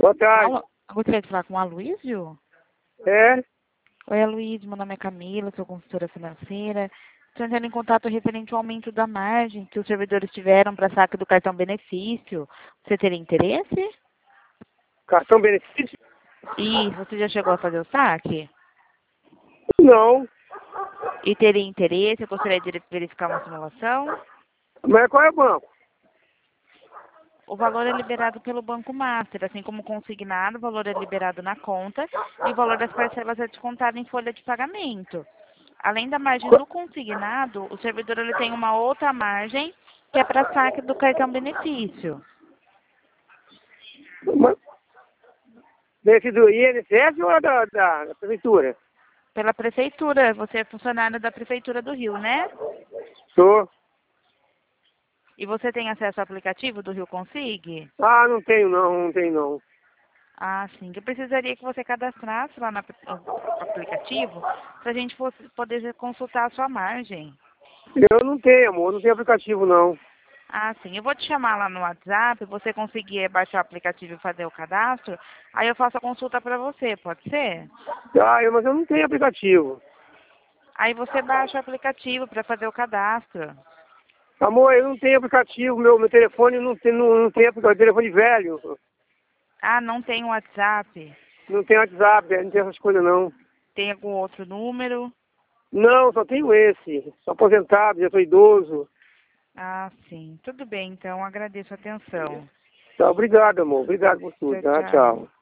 Boa tarde. Alô, eu gostaria de falar com o Aloysio. É? Oi, Aloysio, meu nome é Camila, sou consultora financeira. Estou entrando em contato referente ao aumento da margem que os servidores tiveram para saque do cartão benefício. Você teria interesse? Cartão benefício? E você já chegou a fazer o saque? Não. E teria interesse? Eu gostaria de verificar uma simulação. Mas qual é o banco? O valor é liberado pelo Banco Master, assim como consignado, o valor é liberado na conta e o valor das parcelas é descontado em folha de pagamento. Além da margem do consignado, o servidor ele tem uma outra margem que é para saque do cartão benefício. Mas, benefício do INSS ou é da prefeitura? Pela prefeitura, você é funcionário da prefeitura do Rio, né? Sou. E você tem acesso ao aplicativo do Rio Consig? Ah, não tenho não. Ah, sim. Eu precisaria que você cadastrasse lá no aplicativo para a gente poder consultar a sua margem. Eu não tenho, amor, não tenho aplicativo não. Ah, sim. Eu vou te chamar lá no WhatsApp, você conseguir baixar o aplicativo e fazer o cadastro, aí eu faço a consulta para você, pode ser? Mas eu não tenho aplicativo. Aí você baixa o aplicativo para fazer o cadastro. Amor, eu não tenho aplicativo, meu telefone não tem aplicativo, telefone velho. Ah, não tem WhatsApp? Não tem WhatsApp, não tem essas coisas não. Tem algum outro número? Não, só tenho esse. Sou aposentado, já sou idoso. Ah, sim. Tudo bem, então. Agradeço a atenção. Tá, obrigado, amor. Obrigado por tudo, Tchau, tá? tchau. Tchau.